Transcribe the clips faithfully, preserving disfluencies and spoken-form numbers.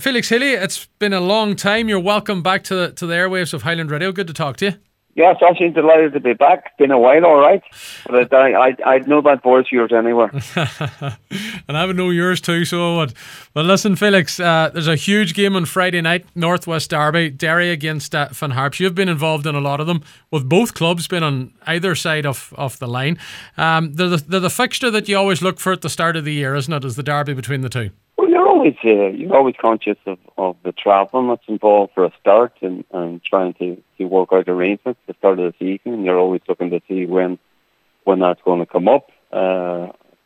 Felix Healy, it's been a long time. You're welcome back to the, to the airwaves of Highland Radio. Good to talk to you. Yes, actually delighted to be back. It's been a while, all right. But I, I, I'd know that voice of yours anywhere. And I would know yours too, so I would. Well, listen, Felix, uh, there's a huge game on Friday night, Northwest Derby, Derry against uh, Finn Harps. You've been involved in a lot of them, with both clubs being on either side of, of the line. Um, they're, the, they're the fixture that you always look for at the start of the year, isn't it, as the derby between the two? Well, you're always uh, you're always conscious of, of the travelling that's involved for a start, and, and trying to, to work out arrangements at the start of the season. And you're always looking to see when when that's going to come up. Uh,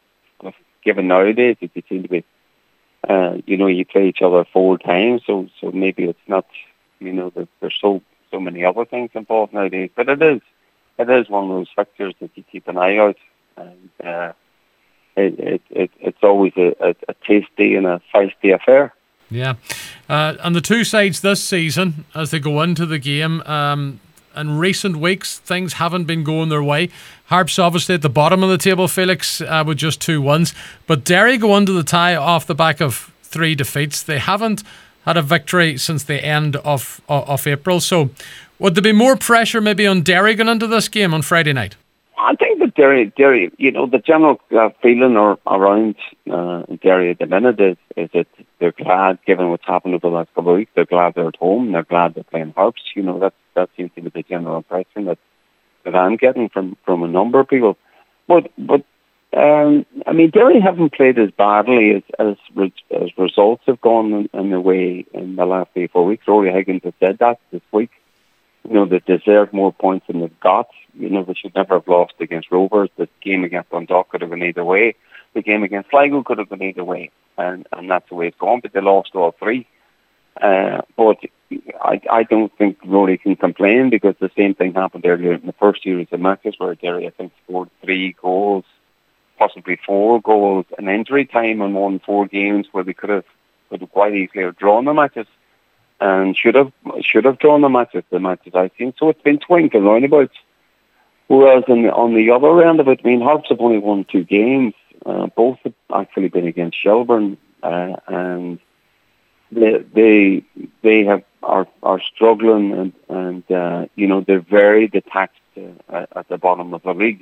given nowadays, it seems to be, uh, you know, you play each other four times, so so maybe it's not, you know, there, there's so so many other things involved nowadays. But it is it is one of those factors that you keep an eye out, and. Uh, It, it, it, it's always a, a, a tasty and a feisty affair. Yeah. Uh, and the two sides this season, as they go into the game, um, in recent weeks, things haven't been going their way. Harps obviously at the bottom of the table, Felix, uh, with just two wins. But Derry go into the tie off the back of three defeats. They haven't had a victory since the end of, of, of April. So would there be more pressure maybe on Derry going into this game on Friday night? I think that Derry, Derry, you know, the general uh, feeling or, around uh, Derry at the minute is, is that they're glad, given what's happened over the last couple of weeks, they're glad they're at home, they're glad they're playing Harps. You know, that that seems to be the general impression that, that I'm getting from, from a number of people. But, but um, I mean, Derry haven't played as badly as as, as results have gone in, in the way in the last three, four weeks. Rory Higgins has said that this week. You know, they deserve more points than they've got. You know, they should never have lost against Rovers. The game against Dundalk could have gone either way. The game against Sligo could have gone either way. And, and that's the way it's gone, but they lost all three. Uh, but I, I don't think Rory can complain, because the same thing happened earlier in the first series of matches where Derry, I think, scored three goals, possibly four goals, in injury time and won four games where they could have, could have quite easily have drawn the matches. And should have should have drawn the matches, the matches I've seen. So it's been swings and roundabouts. Whereas on the, on the other end of it, I mean, Harps have only won two games. Uh, both have actually been against Shelbourne, uh, and they they they have are are struggling, and and uh, you know, they're very detached uh, at the bottom of the league,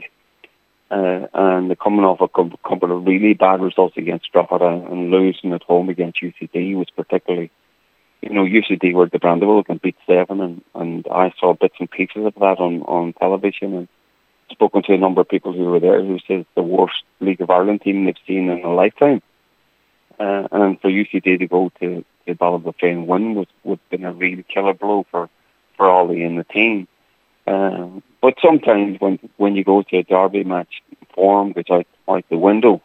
uh, and they're coming off a couple of really bad results against Drogheda, and losing at home against U C D was particularly. You know, U C D were the Brandywell and beat seven, and, and I saw bits and pieces of that on, on television, and spoken to a number of people who were there who said it's the worst League of Ireland team they've seen in a lifetime. Uh, and for U C D to go to, to Ballybofey and win was, would have been a real killer blow for, for Ollie and the team. Uh, but sometimes when when you go to a derby match, form goes out, out the window,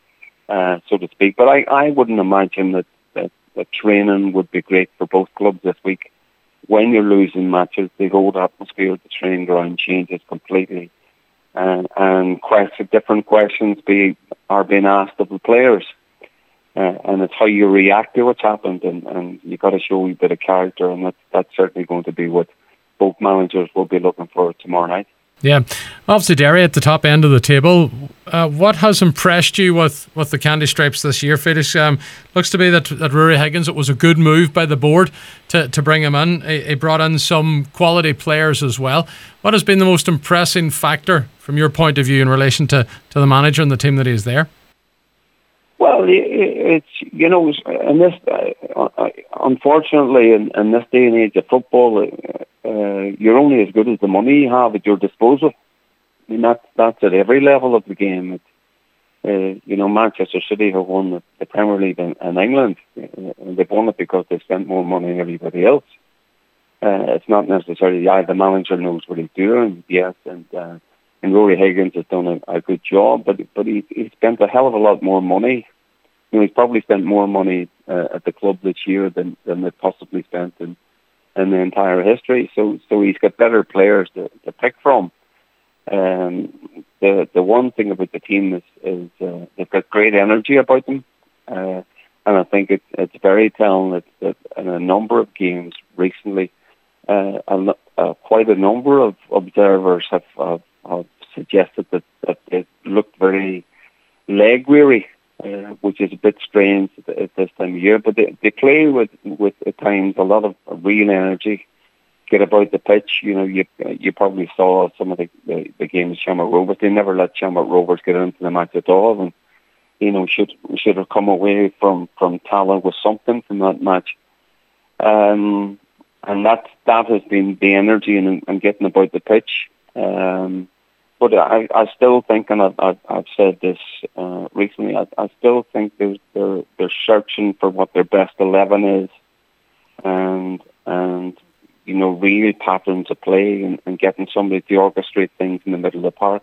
uh, so to speak. But I, I wouldn't imagine that the training would be great for both clubs this week. When you're losing matches, the whole atmosphere of the training ground changes completely, and and question, different questions be are being asked of the players, uh, and it's how you react to what's happened, and, and you've got to show a bit of character, and that's that's certainly going to be what both managers will be looking for tomorrow night. Yeah, obviously Derry at the top end of the table. Uh, what has impressed you with, with the Candy Stripes this year, Felix? Um, looks to be that, that Rory Higgins, it was a good move by the board to, to bring him in. He, he brought in some quality players as well. What has been the most impressing factor from your point of view in relation to, to the manager and the team that he is there? Well, it's, you know, in this, uh, unfortunately, in, in this day and age of football, uh, you're only as good as the money you have at your disposal. I mean, that, that's at every level of the game. It, uh, you know, Manchester City have won the, the Premier League in, in England, and they've won it because they've spent more money than everybody else. Uh, it's not necessarily, yeah, the manager knows what he's doing, yes, and uh, and Rory Higgins has done a, a good job, but but he, he spent a hell of a lot more money. You know, he's probably spent more money uh, at the club this year than, than they possibly spent in, in the entire history. So so he's got better players to, to pick from. Um, the the one thing about the team is, is uh, they've got great energy about them. Uh, and I think it, it's very telling that, that in a number of games recently, uh, a, uh, quite a number of observers have, have, have suggested that, that they looked very leg weary uh, which is a bit strange at, at this time of year. But they, they play with, with, at times, a lot of real energy, get about the pitch. You know, you you probably saw some of the, the, the games Shamrock Rovers. They never let Shamrock Rovers get into the match at all. And, you know, should should have come away from, from Tala with something from that match. Um, and that that has been the energy and, and getting about the pitch. Um, but I, I still think, and I've, I've, I've said this uh, recently, I, I still think they're, they're they're searching for what their best eleven is, and and you know, real patterns of play, and, and getting somebody to orchestrate things in the middle of the park.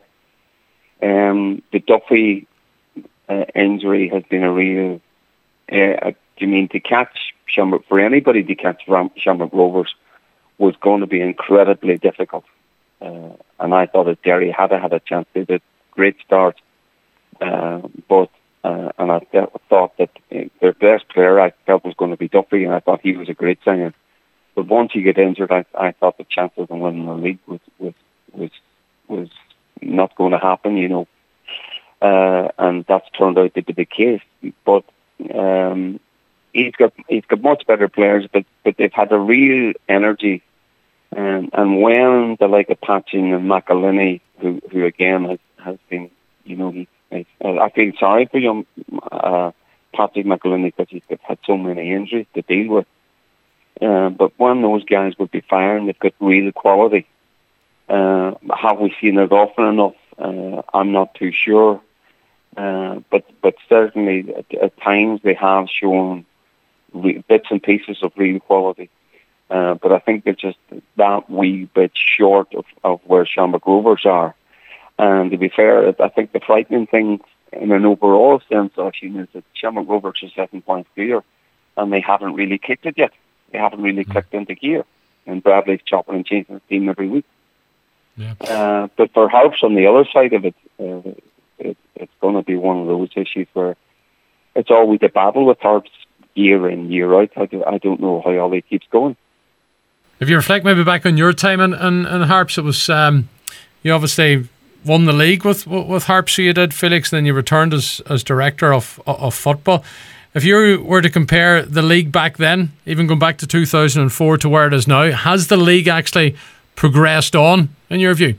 Um, the Duffy uh, injury has been a real. Uh, you mean to catch Shamrock, for anybody to catch Shamrock Rovers was going to be incredibly difficult. Uh, and I thought that Derry had had a chance. They did a great start, uh, but uh, and I th- thought that their best player I felt was going to be Duffy, and I thought he was a great singer. But once he get injured, I, I thought the chances of winning the league was was was was not going to happen, you know, uh, and that's turned out to be the case. But um, he's got he's got much better players, but but they've had a real energy. And, and when the like of Patching and McElhinney, who who again has, has been, you know, he, he I feel sorry for young uh, Patrick McElhinney because he's had so many injuries to deal with. Uh, but when those guys would be firing, they've got real quality. Uh, have we seen it often enough? Uh, I'm not too sure. Uh, but but certainly at, at times they have shown re- bits and pieces of real quality. Uh, but I think they're just that wee bit short of, of where Shamrock Rovers are. And to be fair, I think the frightening thing in an overall sense, Oisín, is that Shamrock Rovers are seven points clear, and they haven't really kicked it yet. They haven't really clicked into gear. And Bradley's chopping and changing his team every week. Yeah. Uh, but for Harps on the other side of it, uh, it it's going to be one of those issues where it's always a battle with Harps year in, year out. I, do, I don't know how Ollie keeps going. If you reflect maybe back on your time in, in, in Harps, it was um, you obviously won the league with with Harps, so you did, Felix, and then you returned as as director of of football. If you were to compare the league back then, even going back to two thousand four to where it is now, has the league actually progressed on, in your view?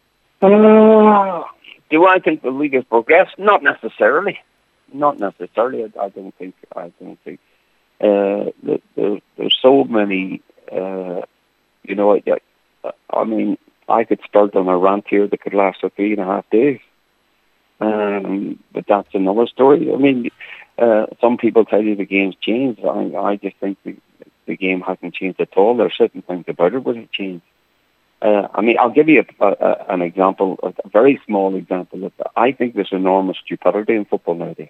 Uh, do I think the league has progressed? Not necessarily. Not necessarily. I, I don't think. I don't think. Uh, there, there, there's so many. Uh, you know, I, I mean, I could start on a rant here that could last for three and a half days. Um, but that's another story. I mean, uh, some people tell you the game's changed. I, I just think the, the game hasn't changed at all. There are certain things about it which have changed. Uh, I mean, I'll give you a, a, an example, a very small example. Of I think there's enormous stupidity in football nowadays.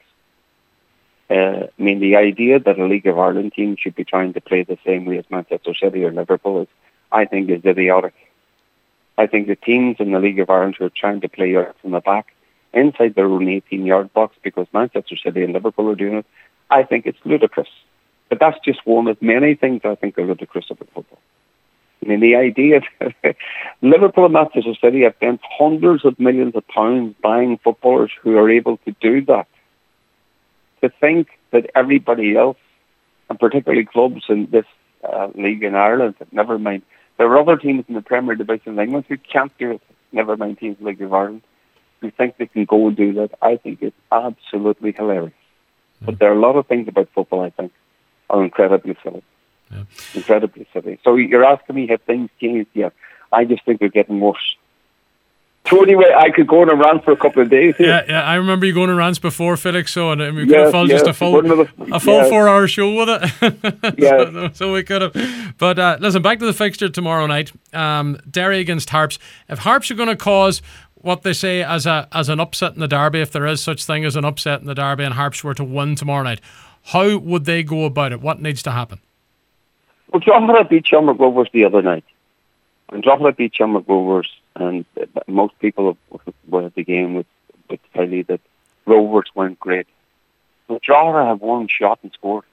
Uh, I mean, the idea that a League of Ireland team should be trying to play the same way as Manchester City or Liverpool is, I think, is idiotic. I think the teams in the League of Ireland who are trying to play out from the back inside their own eighteen-yard box because Manchester City and Liverpool are doing it, I think it's ludicrous. But that's just one of many things I think are ludicrous about football. I mean, the idea that Liverpool and Manchester City have spent hundreds of millions of pounds buying footballers who are able to do that. To think that everybody else, and particularly clubs in this uh, league in Ireland, never mind, there are other teams in the Premier Division of England who can't do it, never mind teams in the League of Ireland, who think they can go and do that. I think it's absolutely hilarious. Mm. But there are a lot of things about football, I think, are incredibly silly. Yeah. Incredibly silly. So you're asking me have things changed? Yeah. I just think they're getting worse. So anyway, I could go on a rant for a couple of days here. Yeah, yeah, I remember you going on rants before, Felix, so and we could yes, have filled yes, just a full, the, a full yes. four-hour show with it. Yes. so, so we could have. But uh, listen, back to the fixture tomorrow night. Um, Derry against Harps. If Harps are going to cause what they say as a as an upset in the derby, if there is such thing as an upset in the derby, and Harps were to win tomorrow night, how would they go about it? What needs to happen? Well, Drogheda beat Shamrock Rovers the other night. And Drogheda beat Shamrock Rovers, and most people were at the game would, would tell you that Rovers weren't great. But Drogheda have one shot and scored.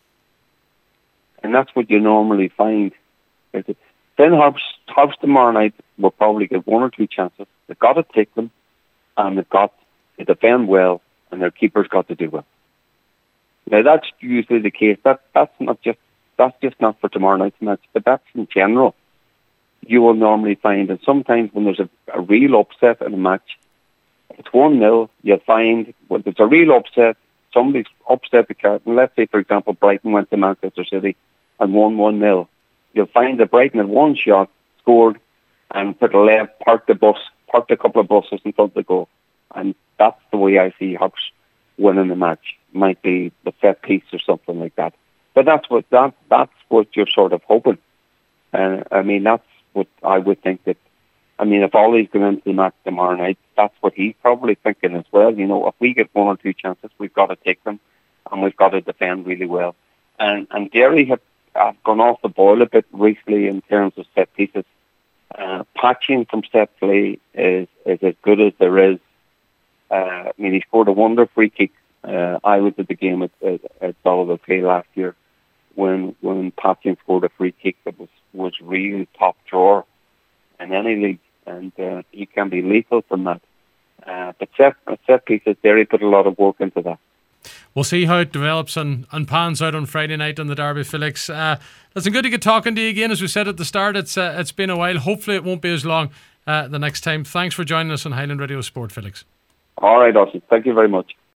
And that's what you normally find. Then Harps, Harps tomorrow night will probably get one or two chances. They've got to take them, and they've got to defend well, and their keeper's got to do well. Now that's usually the case. That that's not just that's just not for tomorrow night's match, but that's in general. You will normally find that sometimes when there's a, a real upset in a match, it's one nil. You'll find when there's a real upset, somebody's upset the curtain. Let's say, for example, Brighton went to Manchester City and won one nil. You'll find that Brighton had one shot, scored, and put a left, parked the bus, parked a couple of buses in front of the goal. And that's the way I see Hawks winning the match. Might be the set piece or something like that. But that's what that that's what you're sort of hoping. And I mean, that's what I would think that. I mean, if Ollie's going into the match tomorrow night, that's what he's probably thinking as well. You know, if we get one or two chances, we've got to take them, and we've got to defend really well. And and Derry have, have gone off the ball a bit recently in terms of set pieces. Uh, patching from set play is is as good as there is. Uh, I mean, he scored a wonder free kick. Uh, I was at the game at at, at Dollar Play last year when when Patching scored a free kick that was was real top drawer in any league. And uh, he can be lethal from that. Uh, but set, set pieces, Derry put a lot of work into that. We'll see how it develops and, and pans out on Friday night on the Derby, Felix. Uh, listen, good to get talking to you again. As we said at the start, it's uh, it's been a while. Hopefully it won't be as long uh, the next time. Thanks for joining us on Highland Radio Sport, Felix. All right, Austin. Thank you very much.